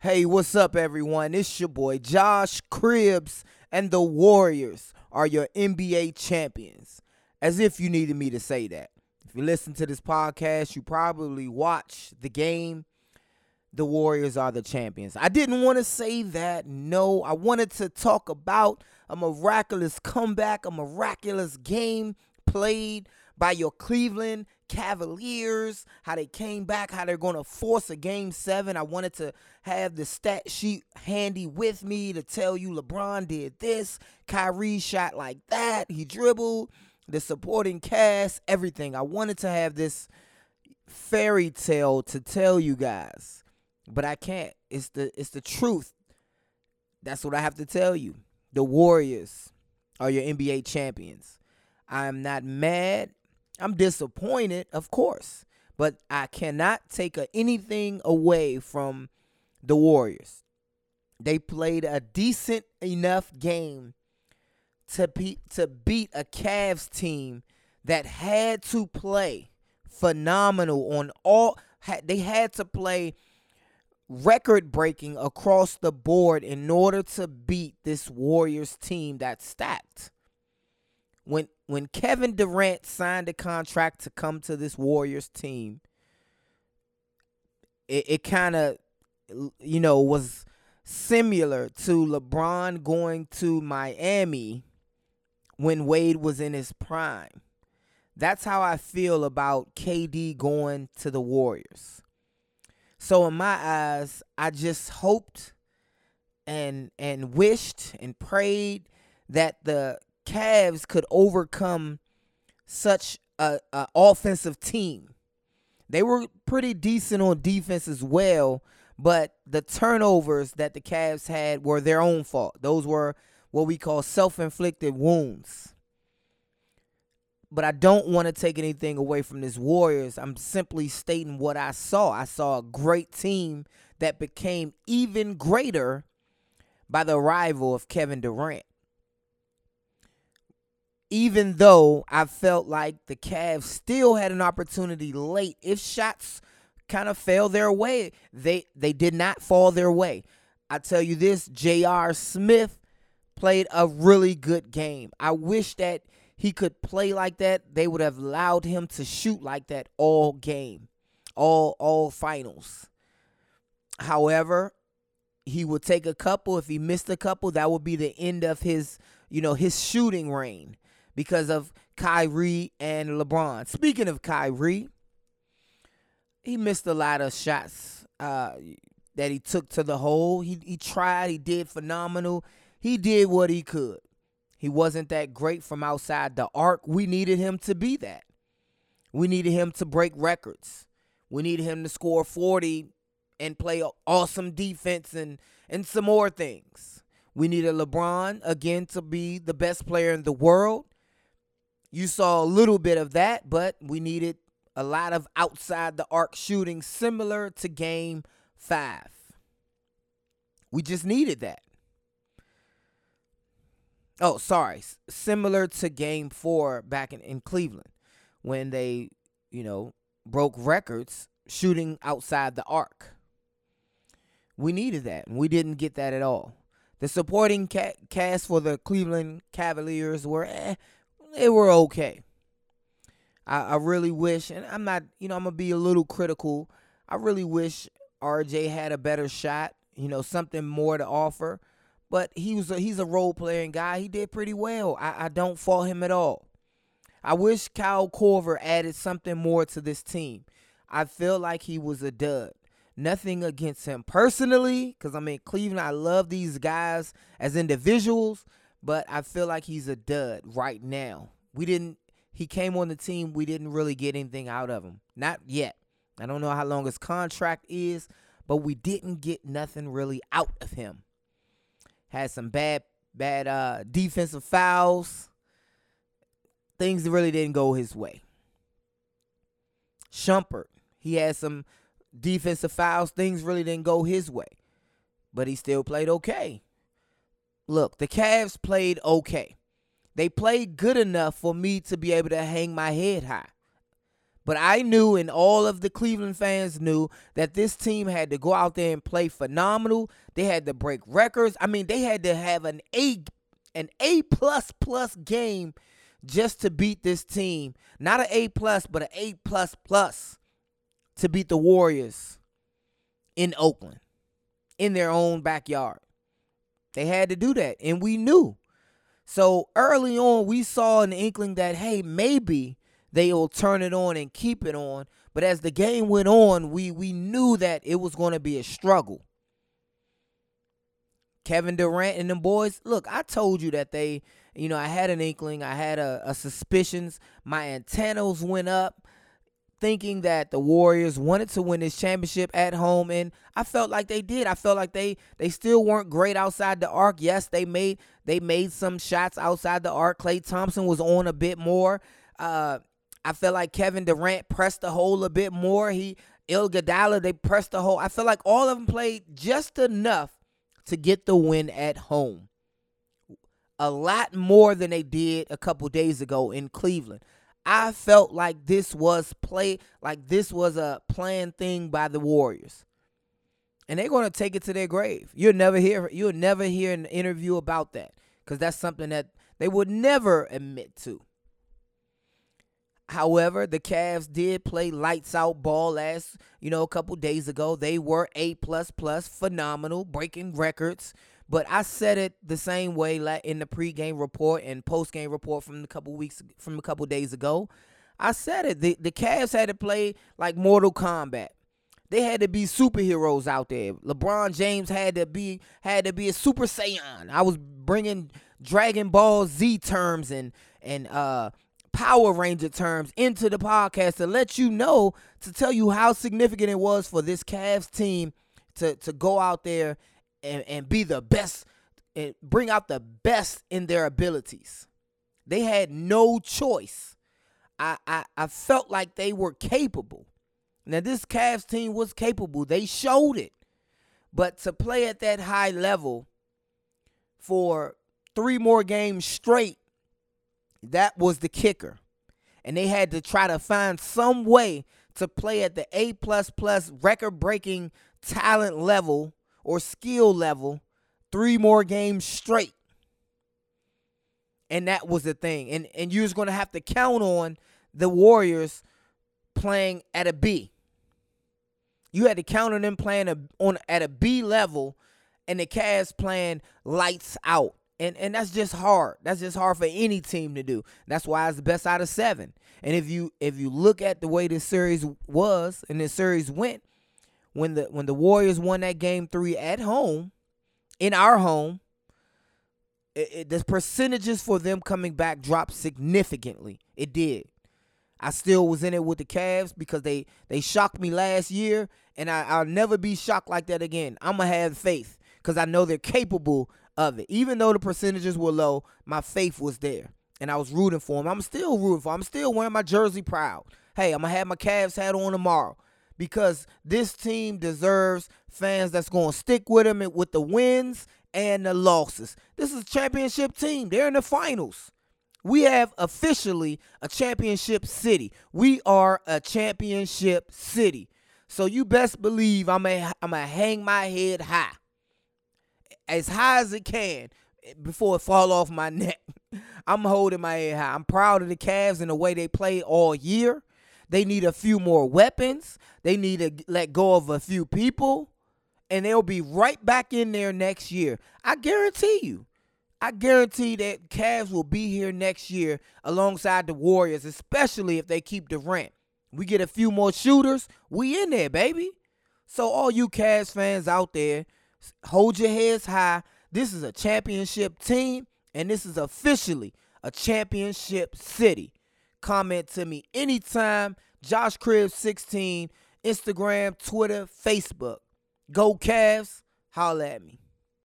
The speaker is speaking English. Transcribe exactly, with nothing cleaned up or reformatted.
Hey, what's up, everyone? It's your boy Josh Cribbs, and the Warriors are your N B A champions. As if you needed me to say that. If you listen to this podcast, you probably watch the game. The Warriors are the champions. I didn't want to say that. No, I wanted to talk about a miraculous comeback, a miraculous game played by your Cleveland Cavaliers, how they came back, how they're going to force a game seven. I wanted to have the stat sheet handy with me to tell you LeBron did this, Kyrie shot like that, he dribbled, the supporting cast, everything. I wanted to have this fairy tale to tell you guys, but I can't. It's the it's the truth. That's what I have to tell you. The Warriors are your N B A champions. I'm not mad. I'm disappointed, of course, but I cannot take a, anything away from the Warriors. They played a decent enough game to be, to beat a Cavs team that had to play phenomenal on all. They had to play record-breaking across the board in order to beat this Warriors team that's stacked. When when Kevin Durant signed a contract to come to this Warriors team, it, it kind of, you know, was similar to LeBron going to Miami when Wade was in his prime. That's how I feel about K D going to the Warriors. So in my eyes, I just hoped and and wished and prayed that the Cavs could overcome such a, a offensive team. They were pretty decent on defense as well, but the turnovers that the Cavs had were their own fault. Those were what we call self-inflicted wounds. But I don't want to take anything away from this Warriors. I'm simply stating what I saw. I saw a great team that became even greater by the arrival of Kevin Durant. Even though I felt like the Cavs still had an opportunity late, if shots kind of fell their way, they they did not fall their way. I tell you this, J R. Smith played a really good game. I wish that he could play like that. They would have allowed him to shoot like that all game, all all finals. However, he would take a couple. If he missed a couple, that would be the end of his, you know, his shooting reign because of Kyrie and LeBron. Speaking of Kyrie, he missed a lot of shots uh, that he took to the hole. He he tried. He did phenomenal. He did what he could. He wasn't that great from outside the arc. We needed him to be that. We needed him to break records. We needed him to score forty and play awesome defense and, and some more things. We needed LeBron, again, to be the best player in the world. You saw a little bit of that, but we needed a lot of outside the arc shooting similar to game five. We just needed that. Oh, sorry. Similar to game four back in, in Cleveland when they, you know, broke records shooting outside the arc. We needed that, and we didn't get that at all. The supporting ca- cast for the Cleveland Cavaliers were, eh, they were okay. I, I really wish, and I'm not, you know, I'm going to be a little critical. I really wish R J had a better shot, you know, something more to offer. But he was a, he's a role-playing guy. He did pretty well. I, I don't fault him at all. I wish Kyle Korver added something more to this team. I feel like he was a dud. Nothing against him personally, because I'm in Cleveland. I love these guys as individuals, but I feel like he's a dud right now. We didn't. He came on the team. We didn't really get anything out of him. Not yet. I don't know how long his contract is, but we didn't get nothing really out of him. Had some bad, bad uh, defensive fouls. Things really didn't go his way. Shumpert, he had some defensive fouls. Things really didn't go his way. But he still played okay. Look, the Cavs played okay. They played good enough for me to be able to hang my head high. But I knew, and all of the Cleveland fans knew, that this team had to go out there and play phenomenal. They had to break records. I mean, they had to have an A, an A plus plus game just to beat this team. Not an A plus, but an A plus plus to beat the Warriors in Oakland, in their own backyard. They had to do that, and we knew. So early on, we saw an inkling that, hey, maybe they will turn it on and keep it on. But as the game went on, we we knew that it was going to be a struggle. Kevin Durant and them boys, look, I told you that they, you know, I had an inkling. I had a, a suspicions. My antennas went up thinking that the Warriors wanted to win this championship at home, and I felt like they did. I felt like they they still weren't great outside the arc. Yes, they made they made some shots outside the arc. Klay Thompson was on a bit more. Uh, I felt like Kevin Durant pressed the hole a bit more. He, Iguodala, they pressed the hole. I feel like all of them played just enough to get the win at home. A lot more than they did a couple days ago in Cleveland. I felt like this was play, like this was a planned thing by the Warriors. And they're going to take it to their grave. You'll never hear, you'll never hear an interview about that, because that's something that they would never admit to. However, the Cavs did play lights out ball last, you know, a couple days ago. They were A plus plus, phenomenal, breaking records. But I said it the same way in the pregame report and postgame report from a couple weeks, from a couple days ago. I said it. The, the Cavs had to play like Mortal Kombat. They had to be superheroes out there. LeBron James had to be had to be a Super Saiyan. I was bringing Dragon Ball Z terms and and uh. Power Ranger terms into the podcast to let you know, to tell you how significant it was for this Cavs team to, to go out there and, and be the best and bring out the best in their abilities. They had no choice. I, I, I felt like they were capable. Now, this Cavs team was capable. They showed it. But to play at that high level for three more games straight, that was the kicker. And they had to try to find some way to play at the A plus plus record-breaking talent level or skill level three more games straight. And that was the thing. And and you're just going to have to count on the Warriors playing at a B. You had to count on them playing a, on at a B level and the Cavs playing lights out. And and that's just hard. That's just hard for any team to do. That's why it's the best out of seven. And if you if you look at the way this series was and this series went, when the when the Warriors won that game three at home, in our home, it, it, the percentages for them coming back dropped significantly. It did. I still was in it with the Cavs because they, they shocked me last year, and I, I'll never be shocked like that again. I'm going to have faith because I know they're capable of it. Even though the percentages were low, my faith was there, and I was rooting for them. I'm still rooting for them. I'm still wearing my jersey proud. Hey, I'm going to have my Cavs hat on tomorrow because this team deserves fans that's going to stick with them with the wins and the losses. This is a championship team. They're in the finals. We have officially a championship city. We are a championship city. So you best believe I'm going I'm to hang my head high. As high as it can before it fall off my neck. I'm holding my head high. I'm proud of the Cavs and the way they play all year. They need a few more weapons. They need to let go of a few people. And they'll be right back in there next year. I guarantee you. I guarantee that Cavs will be here next year alongside the Warriors, especially if they keep Durant. We get a few more shooters, we in there, baby. So all you Cavs fans out there, hold your heads high. This is a championship team, and this is officially a championship city. Comment to me anytime. Josh Cribbs sixteen, Instagram, Twitter, Facebook. Go Cavs. Holla at me.